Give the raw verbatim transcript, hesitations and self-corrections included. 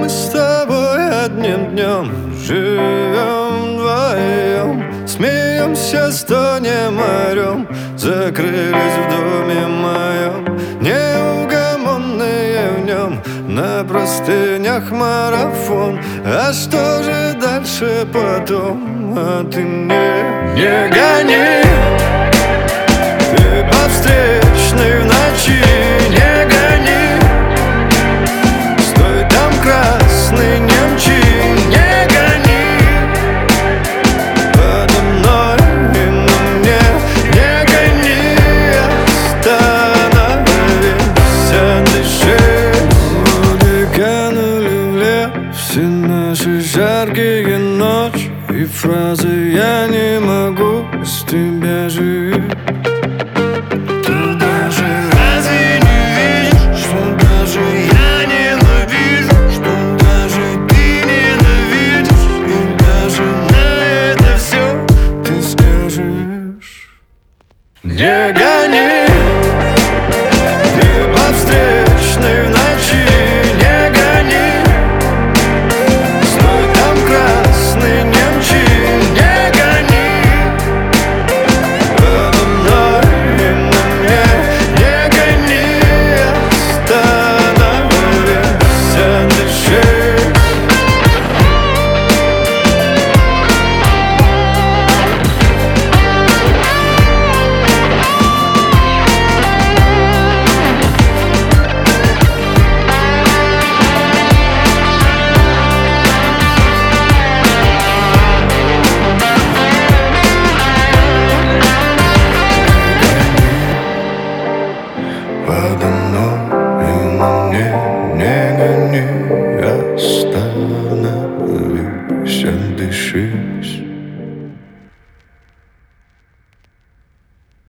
с тобой одним днем, живем вдвоем, смеемся, стонем орем, закрылись в доме моем, неугомонные в нем, на простынях марафон. А что же дальше потом? А ты не, не гони, ты по встречной в ночи, не гони, стой там, красный, не мчи, не гони подо мной и на мне, не гони, остановись, дыши. Воды канули в лес, все наши жаркие ночи и фразы «я не могу без тебя жить». Не гони, ты по встречной в ночи, не гони, стой там, красный, не мчи, не гони подо мной и на мне, не гони, остановись, дыши. Подо мной и на мне, не гони, остановись, дыши.